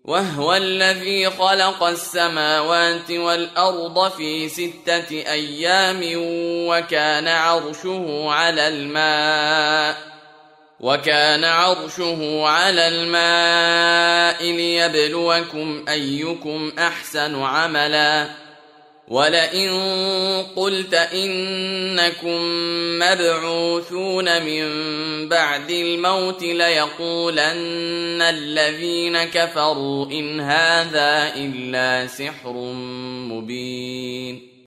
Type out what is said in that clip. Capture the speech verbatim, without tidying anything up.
وهو الذي خلق السماوات والأرض في ستة أيام وكان عرشه على الماء وكان عرشه على الماء ليبلوكم أيكم أحسن عملا ولئن قلت إنكم مبعوثون من بعد الموت ليقولن الذين كفروا إن هذا إلا سحر مبين.